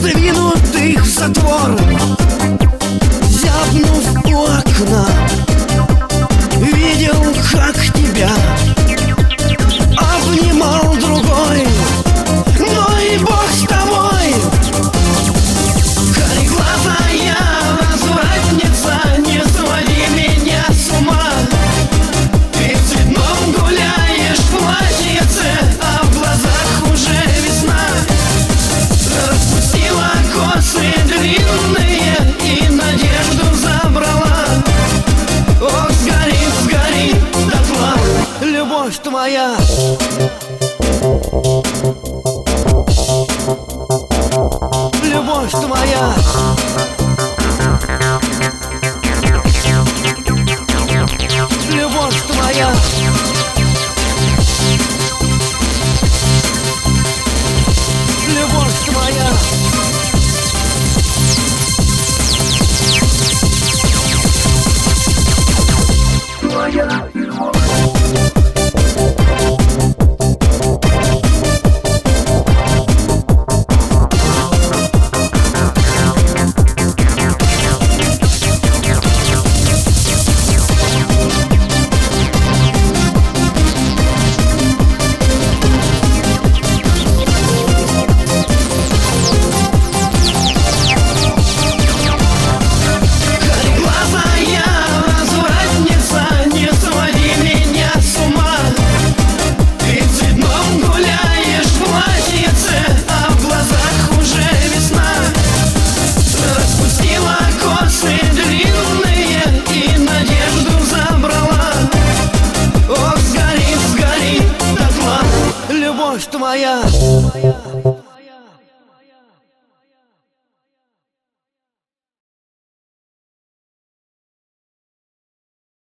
сдвинутых в затвор. Зябнув у окна, видел, как тебя обнимал другой. Но и Бог с тобой. Кареглазая развратница, не своди меня с ума. Ты в цветном гуляешь в платьице, а в глазах уже весна. Распустила косы длинные и надежду забрала. Ох, сгори, сгори дотла, любовь твоя. Любовь твоя. Любовь твоя. Любовь твоя. Любовь твоя.